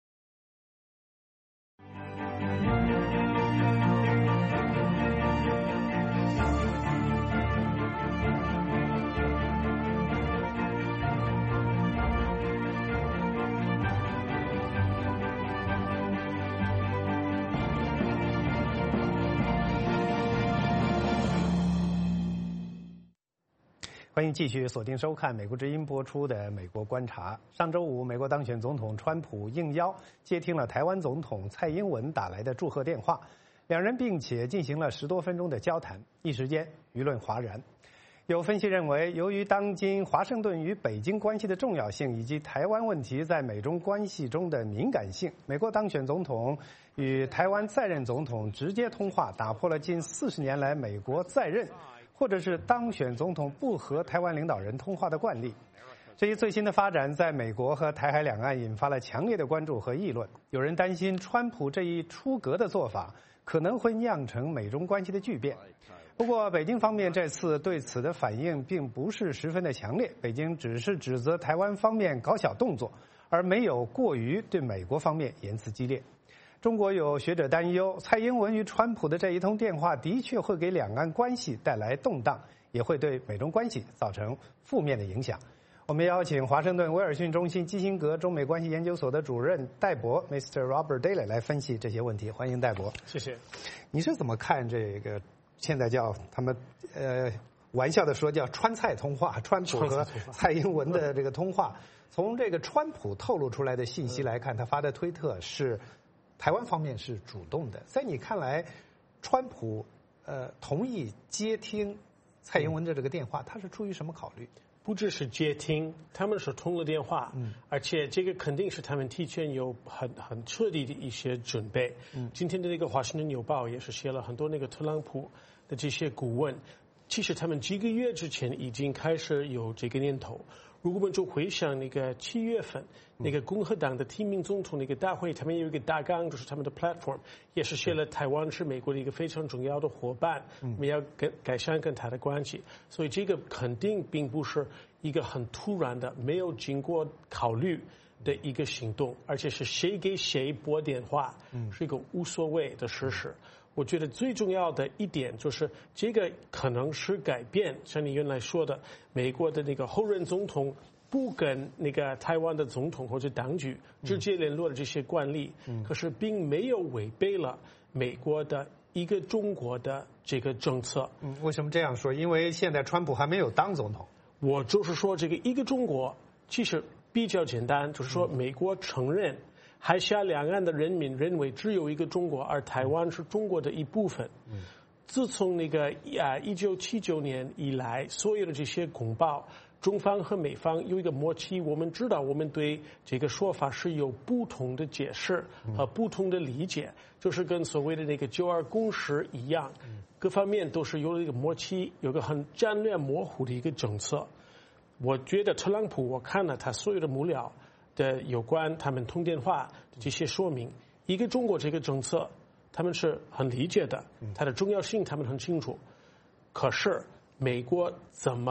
欢迎继续锁定收看美国之音播出的《美国观察》。上周五，美国当选总统川普应邀接听了台湾总统蔡英文打来的祝贺电话，两人并且进行了十多分钟的交谈，一时间舆论哗然。有分析认为，由于当今华盛顿与北京关系的重要性，以及台湾问题在美中关系中的敏感性，美国当选总统与台湾在任总统直接通话，打破了近四十年来美国在任或者是当选总统不和台湾领导人通话的惯例。这一最新的发展在美国和台海两岸引发了强烈的关注和议论。有人担心川普这一出格的做法可能会酿成美中关系的巨变。不过北京方面这次对此的反应并不是十分的强烈，北京只是指责台湾方面搞小动作，而没有过于对美国方面言辞激烈。中国有学者担忧，蔡英文与川普的这一通电话的确会给两岸关系带来动荡，也会对美中关系造成负面的影响。我们邀请华盛顿威尔逊中心基辛格中美关系研究所的主任戴博 mister Robert Daly 来分析这些问题。欢迎戴博。 谢谢。 你是怎么看这个现在叫他们呃玩笑的说叫川蔡通话，川普和蔡英文的这个通话？从这个川普透露出来的信息来看，他发的推特是台湾方面是主动的。在你看来，川普呃同意接听蔡英文的这个电话，他是出于什么考虑？ 不只是接听，他们是通了电话，嗯，而且这个肯定是他们提前有很很彻底的一些准备。嗯，今天的那个《华盛顿邮报》也是写了很多那个特朗普的这些顾问，其实他们几个月之前已经开始有这个念头。如果我们就回想那个七月份那个共和党的提名总统那个大会，他们有一个大纲，就是他们的 platform， 也是写了台湾是美国的一个非常重要的伙伴，我们要跟改善跟他的关系。所以这个肯定并不是一个很突然的、没有经过考虑的一个行动，而且是谁给谁拨电话，是一个无所谓的事实。我觉得最重要的一点就是，这个可能是改变，像你原来说的，美国的那个后任总统不跟那个台湾的总统或者当局直接联络的这些惯例，嗯、可是并没有违背了美国的一个中国的这个政策。 嗯，为什么这样说？因为现在川普还没有当总统。 我就是说，这个一个中国其实比较简单，就是说美国承认海峡两岸的人民认为只有一个中国，而台湾是中国的一部分。嗯，自从那个啊一九七九年以来，所有的这些公报，中方和美方有一个默契，我们知道我们对这个说法是有不同的解释和不同的理解，就是跟所谓的那个九二共识一样，各方面都是有了一个默契，有个很战略模糊的一个政策。我觉得特朗普，我看了他所有的幕僚的有关他们通电话的这些说明，一个中国这个政策他们是很理解的，它的重要性他们很清楚。可是美国怎么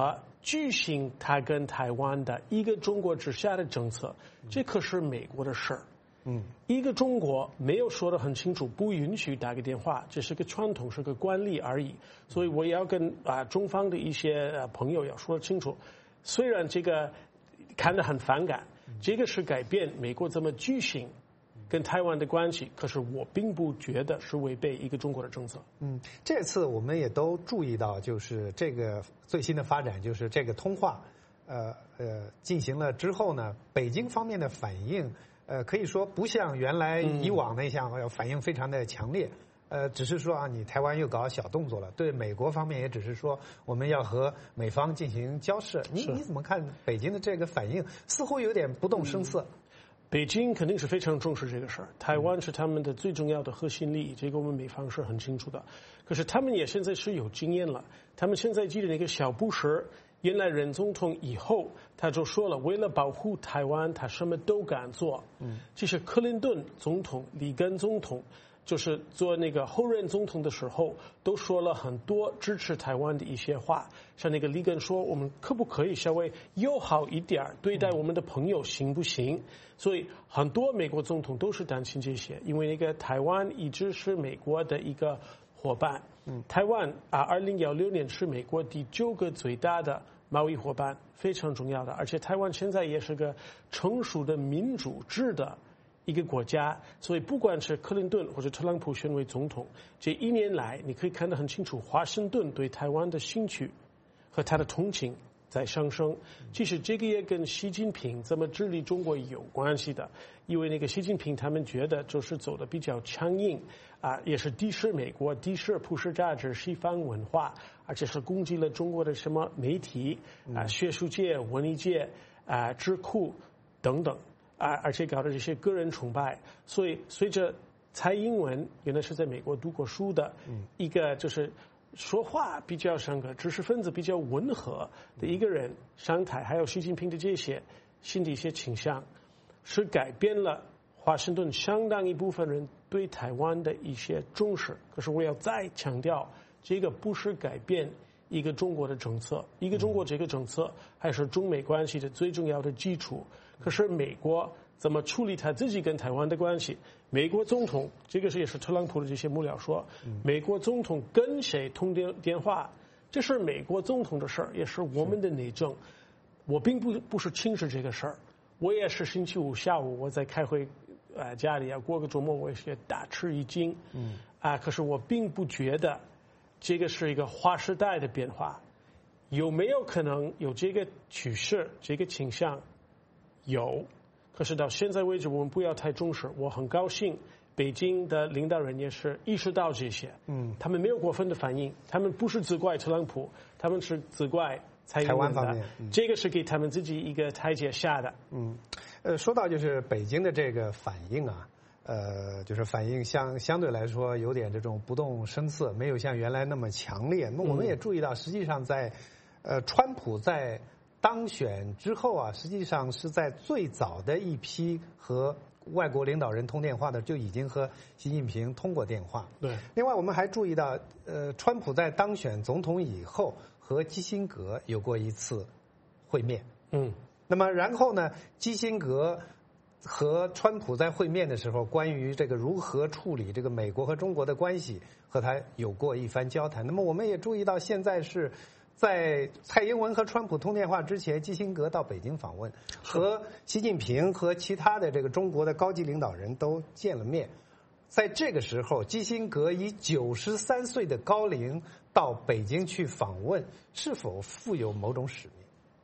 举行他跟台湾的一个中国之下的政策，这可是美国的事儿。 嗯， 一个中国没有说得很清楚，不允许打个电话，这是个传统，是个惯例而已。所以我也要跟啊中方的一些朋友要说清楚，虽然这个看得很反感，这个是改变美国这么举行跟台湾的关系，可是我并不觉得是违背一个中国的政策。 嗯，这次我们也都注意到，就是这个最新的发展，就是这个通话，呃呃进行了之后呢，北京方面的反应。呃，可以说不像原来以往那样，呃，反应非常的强烈。呃，只是说啊，你台湾又搞小动作了。对美国方面也只是说我们要和美方进行交涉。你你怎么看北京的这个反应？似乎有点不动声色。嗯、 北京肯定是非常重视这个事儿，台湾是他们的最重要的核心利益，这个我们美方是很清楚的。可是他们也现在是有经验了，他们现在记得那个小布什。原来任总统以后，他就说了，为了保护台湾，他什么都敢做。嗯，其实克林顿总统、里根总统，就是做那个后任总统的时候，都说了很多支持台湾的一些话。像那个里根说，我们可不可以稍微友好一点对待我们的朋友，行不行？所以很多美国总统都是担心这些，因为那个台湾一直是美国的一个伙伴。嗯，台湾啊，二零幺六年是美国第九个最大的贸易伙伴，非常重要的。而且台湾现在也是个成熟的民主制的一个国家，所以不管是克林顿或者特朗普选为总统，这一年来你可以看得很清楚，华盛顿对台湾的兴趣和他的同情在上升。其实这个也跟习近平怎么治理中国有关系的，因为那个习近平他们觉得就是走的比较强硬啊，也是敌视美国、敌视普世价值、西方文化，而且是攻击了中国的什么媒体啊、学术界、文艺界啊、智库等等啊，而且搞的这些个人崇拜。所以随着蔡英文原来是在美国读过书的一个就是说话比较像个知识分子、比较温和的一个人上台，还有习近平的这些新的一些倾向，是改变了华盛顿相当一部分人对台湾的一些重视。可是我要再强调，这个不是改变一个中国的政策，一个中国这个政策还是中美关系的最重要的基础。可是美国怎么处理他自己跟台湾的关系？美国总统，这个是也是特朗普的这些幕僚说，美国总统跟谁通电电话，这是美国总统的事儿，也是我们的内政。我并不不是轻视这个事儿，我也是星期五下午我在开会，呃，家里啊过个周末我也是大吃一惊。嗯，啊，可是我并不觉得这个是一个划时代的变化。有没有可能有这个趋势、这个倾向？有。可是到现在为止，我们不要太重视。我很高兴，北京的领导人也是意识到这些。嗯，他们没有过分的反应，他们不是责怪特朗普，他们是责怪蔡英文的。台湾方面，嗯、这个是给他们自己一个台阶下的。 嗯，呃，说到就是北京的这个反应啊，呃，就是反应相相对来说有点这种不动声色，没有像原来那么强烈。那我们也注意到，实际上在，呃，川普在当选之后啊，实际上是在最早的一批和外国领导人通电话的，就已经和习近平通过电话。 对。 另外，我们还注意到，呃，川普在当选总统以后和基辛格有过一次会面。 嗯。 那么然后呢，基辛格和川普在会面的时候，关于这个如何处理这个美国和中国的关系，和他有过一番交谈。那么我们也注意到，现在是在蔡英文和川普通电话之前，基辛格到北京访问，和习近平和其他的这个中国的高级领导人都见了面。在这个时候，基辛格以九十三岁的高龄到北京去访问，是否负有某种使命？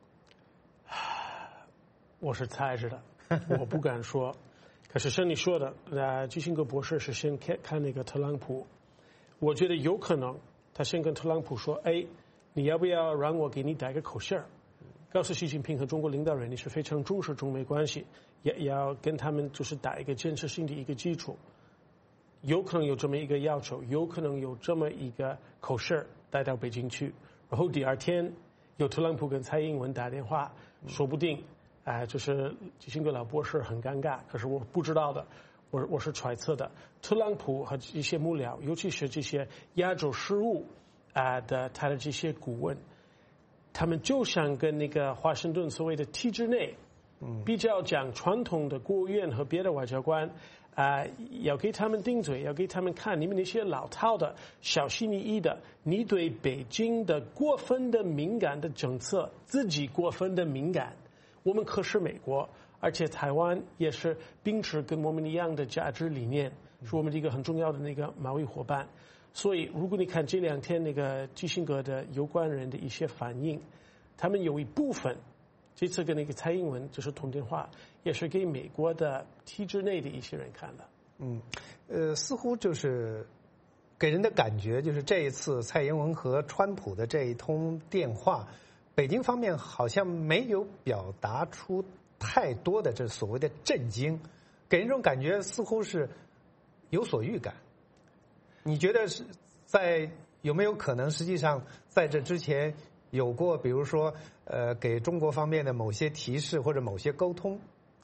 我是猜着的，我不敢说。可是像你说的，呃，基辛格博士是先看看那个特朗普，我觉得有可能他先跟特朗普说，哎，你要不要让我给你打个口信儿，告诉习近平和中国领导人你是非常重视中美关系，也要跟他们就是打一个建设性的一个基础。有可能有这么一个要求，有可能有这么一个口信儿带到北京去，然后第二天有特朗普跟蔡英文打电话，说不定哎、呃，就是基辛格老博士很尴尬，可是我不知道的，我我是揣测的。特朗普和一些幕僚，尤其是这些亚洲事务啊、呃、的他的这些顾问， 他们就想跟那个华盛顿所谓的体制内，嗯，比较讲传统的国务院和别的外交官，啊、呃，要给他们顶嘴，要给他们看你们那些老套的、小心翼翼的，你对北京的过分的敏感的政策，自己过分的敏感。我们可是美国，而且台湾也是秉持跟我们一样的价值理念，是我们一个很重要的那个贸易伙伴。所以，如果你看这两天那个基辛格的有关人的一些反应，他们有一部分，这次跟那个蔡英文就是通电话，也是给美国的体制内的一些人看的。 嗯，呃，似乎就是给人的感觉就是这一次蔡英文和川普的这一通电话，北京方面好像没有表达出太多的这所谓的震惊，给人这种感觉似乎是有所预感。你觉得是在有没有可能实际上在这之前有过比如说呃给中国方面的某些提示或者某些沟通？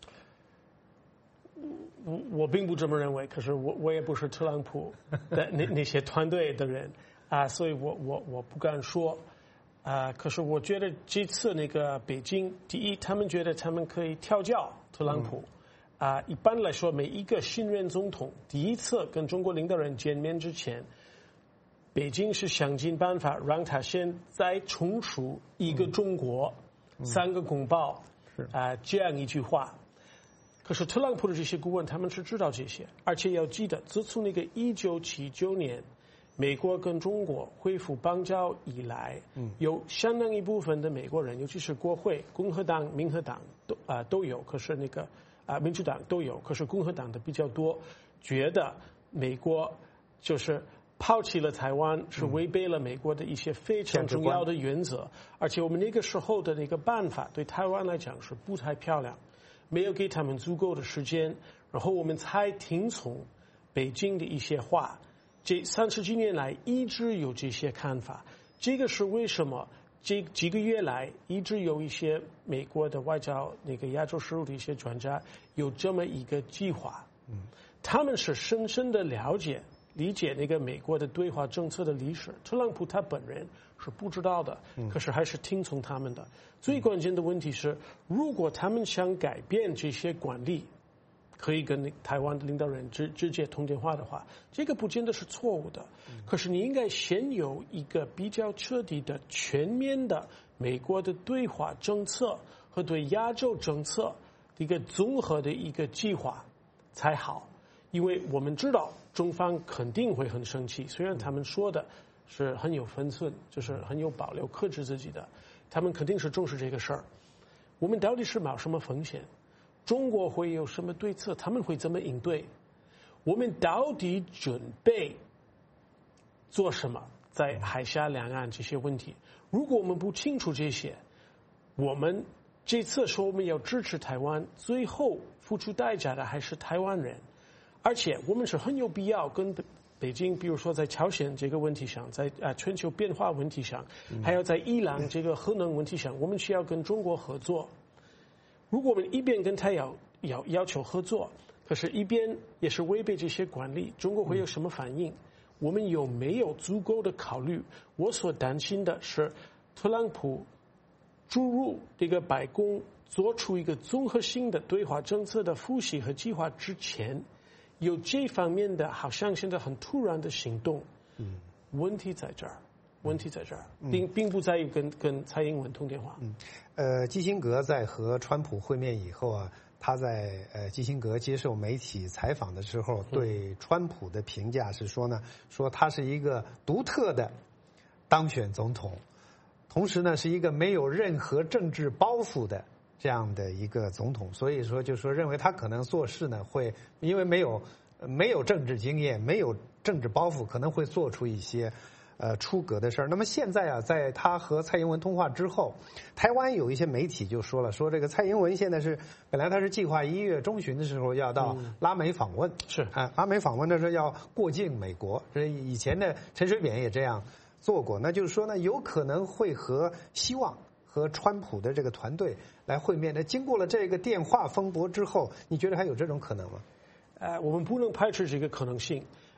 我我并不这么认为，可是我我也不是特朗普的那那些团队的人啊，所以我我我不敢说啊。可是我觉得这次那个北京，第一，他们觉得他们可以调教特朗普。嗯啊，一般来说，每一个新任总统第一次跟中国领导人见面之前，北京是想尽办法让他先再重述一个中国、嗯、三个公报啊、呃、这样一句话。可是特朗普的这些顾问他们是知道这些，而且要记得，自从那个一九七九年美国跟中国恢复邦交以来，嗯，有相当一部分的美国人，尤其是国会、共和党、民主党都啊、呃、都有，可是那个。啊，民主党都有，可是共和党的比较多，觉得美国就是抛弃了台湾，是违背了美国的一些非常重要的原则，而且我们那个时候的那个办法对台湾来讲是不太漂亮，没有给他们足够的时间，然后我们才听从北京的一些话，这三十几年来一直有这些看法，这个是为什么？这几个月来，一直有一些美国的外交那个亚洲事务的一些专家有这么一个计划，嗯，他们是深深的了解、理解那个美国的对华政策的历史。特朗普他本人是不知道的，可是还是听从他们的。最关键的问题是，如果他们想改变这些管理，可以跟台湾的领导人直直接通电话的话，这个不见得是错误的。可是你应该先有一个比较彻底的、全面的美国的对华政策和对亚洲政策的一个综合的一个计划才好。因为我们知道中方肯定会很生气，虽然他们说的是很有分寸，就是很有保留、克制自己的，他们肯定是重视这个事儿。我们到底是冒什么风险？中国会有什么对策？他们会怎么应对？我们到底准备做什么？在海峡两岸这些问题，如果我们不清楚这些，我们这次说我们要支持台湾，最后付出代价的还是台湾人。而且我们是很有必要跟北京，比如说在朝鲜这个问题上，在啊全球变化问题上，还有在伊朗这个核能问题上，我们需要跟中国合作。如果我们一边跟他要要要求合作，可是一边也是违背这些管理，中国会有什么反应？我们有没有足够的考虑？我所担心的是，特朗普注入这个白宫做出一个综合性的对华政策的复习和计划之前，有这方面的好像现在很突然的行动。嗯，问题在这儿。问题在这儿，并并不在于跟跟蔡英文通电话。 嗯，呃，基辛格在和川普会面以后啊，他在呃基辛格接受媒体采访的时候，对川普的评价是说呢，说他是一个独特的当选总统，同时呢是一个没有任何政治包袱的这样的一个总统，所以说就说认为他可能做事呢会因为没有没有政治经验，没有政治包袱，可能会做出一些。呃，出格的事儿。那么现在啊，在他和蔡英文通话之后，台湾有一些媒体就说了，说这个蔡英文现在是本来他是计划一月中旬的时候要到拉美访问，嗯、是啊，拉美访问的时候要过境美国，这以前的陈水扁也这样做过。那就是说呢，有可能会和希望和川普的这个团队来会面。那经过了这个电话风波之后，你觉得还有这种可能吗？ 呃，我们不能排除这个可能性。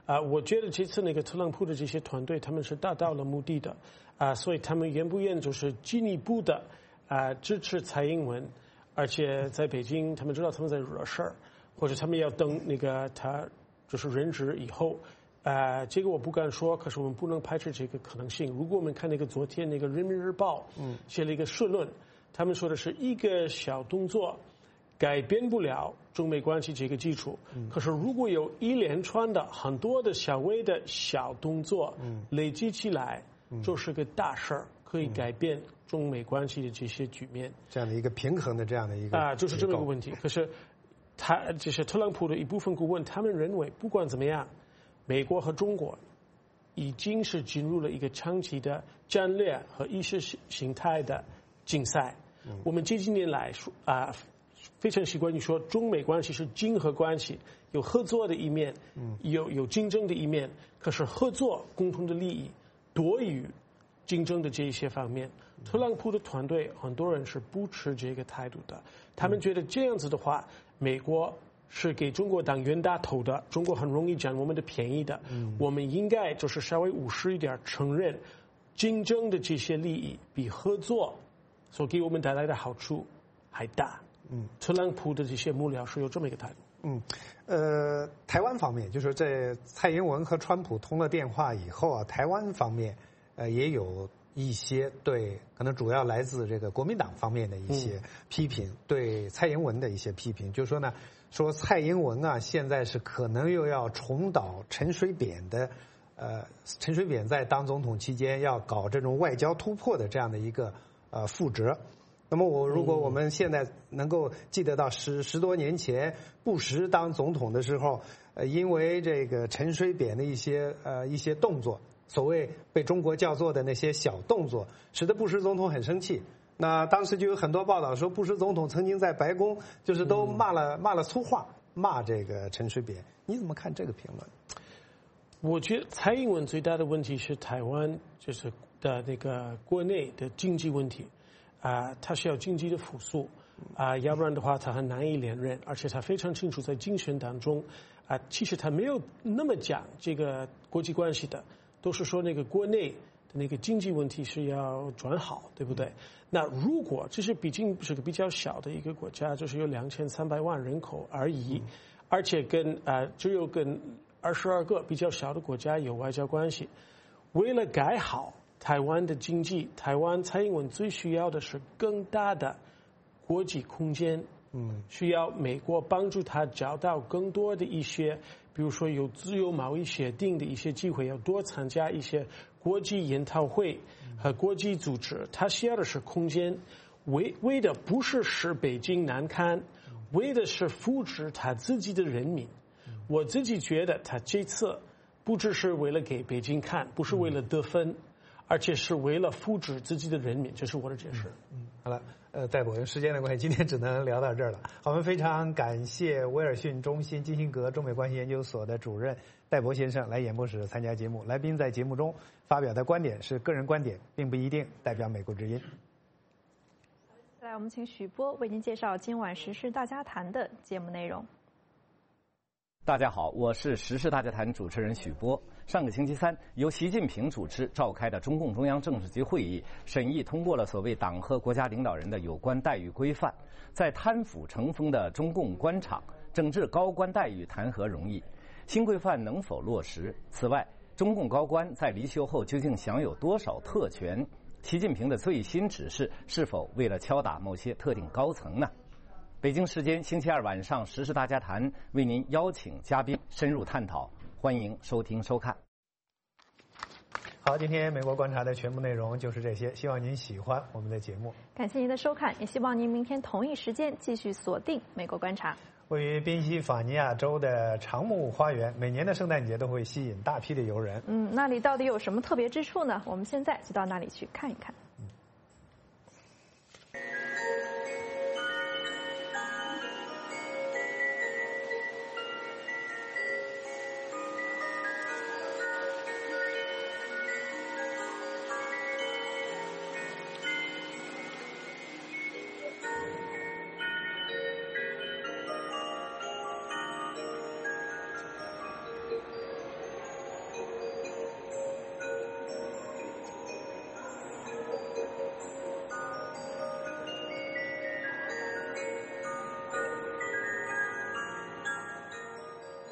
啊，我觉得这次那个特朗普的这些团队，他们是达到了目的的，啊，所以他们愿不愿就是进一步的啊支持蔡英文，而且在北京，他们知道他们在惹事儿，或者他们要等那个他就是任职以后，啊，这个我不敢说，可是我们不能排除这个可能性。如果我们看那个昨天那个《人民日报》嗯写了一个社论，他们说的是一个小动作改变不了中美关系这个基础，嗯、可是如果有一连串的很多的小微的小动作，嗯、累积起来，嗯、就是个大事儿，可以改变中美关系的这些局面。 这样的一个平衡的这样的一个啊，就是这么一个问题。可是他就是特朗普的一部分顾问，他们认为不管怎么样，美国和中国已经是进入了一个长期的战略和意识形态的竞赛。嗯、我们这几年来说啊。非常习惯于说中美关系是竞合关系，有合作的一面，嗯、有有竞争的一面。可是合作共同的利益多于竞争的这一些方面。嗯、特朗普的团队很多人是不持这个态度的，他们觉得这样子的话，美国是给中国当冤大头的，中国很容易占我们的便宜的。嗯、我们应该就是稍微务实一点，承认竞争的这些利益比合作所给我们带来的好处还大。嗯，特朗普的这些幕僚是有这么一个态度。 嗯，呃，台湾方面，就是在蔡英文和川普通了电话以后啊，台湾方面呃也有一些对，可能主要来自这个国民党方面的一些批评，嗯、对蔡英文的一些批评，就是说呢，说蔡英文啊，现在是可能又要重蹈陈水扁的，呃，陈水扁在当总统期间要搞这种外交突破的这样的一个呃覆辙。那么我如果我们现在能够记得到十十多年前布什当总统的时候，呃，因为这个陈水扁的一些呃一些动作，所谓被中国叫做的那些小动作，使得布什总统很生气。那当时就有很多报道说，布什总统曾经在白宫就是都骂了、嗯、骂了粗话，骂这个陈水扁。你怎么看这个评论？ 我觉得蔡英文最大的问题是台湾就是的那个国内的经济问题。啊、呃，他需要经济的复苏啊、呃，要不然的话他很难以连任，而且他非常清楚在竞选当中啊、呃，其实他没有那么讲这个国际关系的，都是说那个国内的那个经济问题是要转好，对不对？那如果这是毕竟是个比较小的一个国家，就是有两千三百万人口而已，而且跟呃只有跟二十二个比较小的国家有外交关系，为了改好台湾的经济，台湾蔡英文最需要的是更大的国际空间，嗯，需要美国帮助他找到更多的一些，比如说有自由贸易协定的一些机会，要多参加一些国际研讨会和国际组织。他需要的是空间，为为的不是使北京难堪，为的是扶持他自己的人民。我自己觉得他这次不只是为了给北京看，不是为了得分。而且是为了扶持自己的人民，这是我的解释。 嗯，好了，呃，戴博，因为时间的关系，今天只能聊到这儿了。我们非常感谢威尔逊中心基辛格中美关系研究所的主任戴博先生来演播室参加节目。来宾在节目中发表的观点是个人观点，并不一定代表美国之音。 来，我们请许波为您介绍今晚时事大家谈的节目内容。 大家好，我是时事大家谈主持人许波。上个星期三，由习近平主持召开的中共中央政治局会议审议通过了所谓党和国家领导人的有关待遇规范。在贪腐成风的中共官场，整治高官待遇谈何容易？新规范能否落实？此外，中共高官在离休后究竟享有多少特权？习近平的最新指示是否为了敲打某些特定高层呢？北京时间星期二晚上，时事大家谈为您邀请嘉宾深入探讨，欢迎收听收看。 好，今天美国观察的全部内容就是这些，希望您喜欢我们的节目。 感谢您的收看，也希望您明天同一时间继续锁定美国观察。 位于宾夕法尼亚州的长木花园，每年的圣诞节都会吸引大批的游人。 嗯，那里到底有什么特别之处呢？我们现在就到那里去看一看。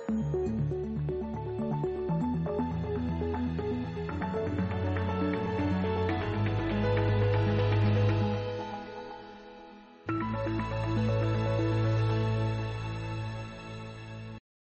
见。